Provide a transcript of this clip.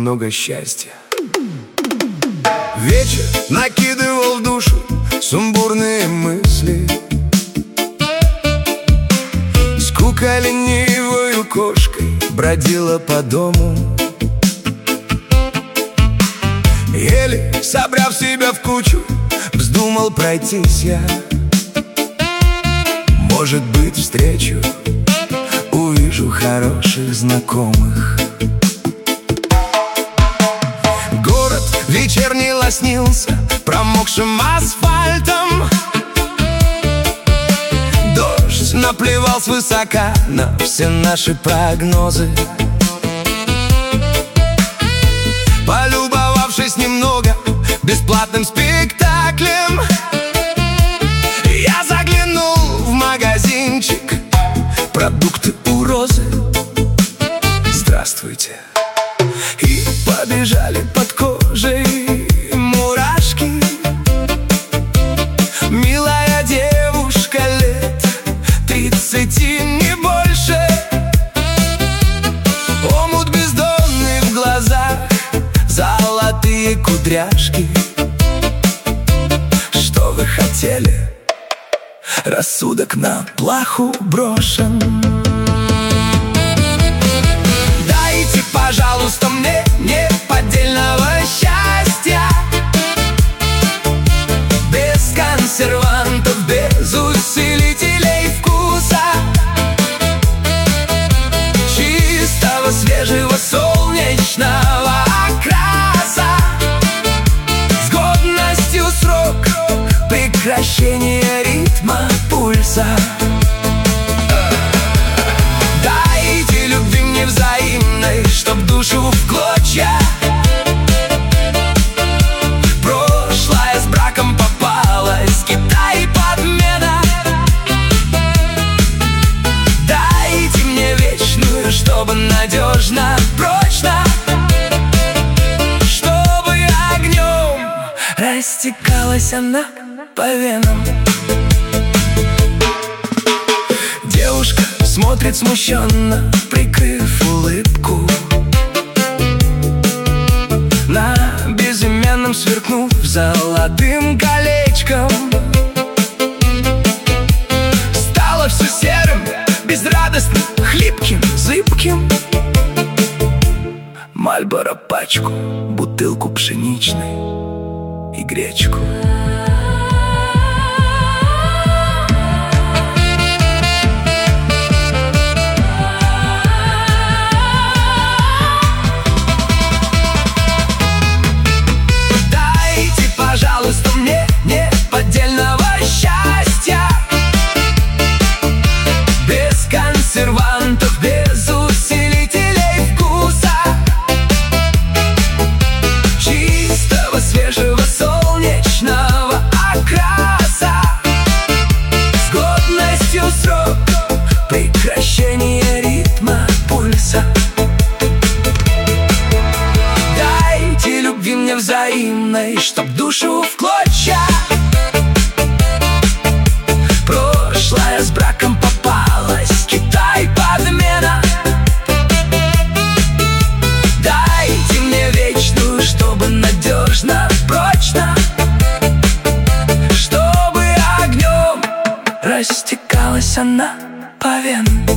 немного счастья. Вечер накидывал в душу сумбурные мысли. Скука ленивою кошкой бродила по дому. Еле собрав себя в кучу, вздумал пройтись я. Может быть, встречу, увижу хороших знакомых. Город вечерний лоснился промокшим асфальтом. Дождь наплевал свысока на все наши прогнозы. Полюбовавшись немного бесплатным спектаклем, я заглянул в магазинчик. Продукты у Розы, здравствуйте. И побежали под кожей мурашки. Милая девушка лет 30, не больше. Омут бездонный в глазах, золотые кудряшки. Что вы хотели? Рассудок на плаху брошен. Дайте, пожалуйста, мне неподдельного счастья, без консервантов, без усилителей вкуса, чистого, свежего, солнечного окраса, с годностью срок прекращения ритма пульса. Дайте любви мне взаимной, чтоб душу в клочья. Прошлое с браком попалось, Китай подмена. Дайте мне вечную, чтобы надежно, прочно, чтобы огнем растекалась она по венам. Девушка смотрит смущенно, прикрыв улыбку. На безымянном сверкнув золотым колечком. Стало все серым, безрадостным, хлипким, зыбким. Мальборо пачку, бутылку пшеничной и гречку. Пожалуйста, мне неподдельного счастья, без консервантов, без усилителей вкуса, чистого, свежего, солнечного окраса, с годностью срок прекращения ритма пульса. Дайте любви мне взаимной, чтоб душу в клочья. Прошлое с браком попалось, Китай подмена. Дайте мне вечную, чтобы надежно, прочно, чтобы огнем растекалась она по венам.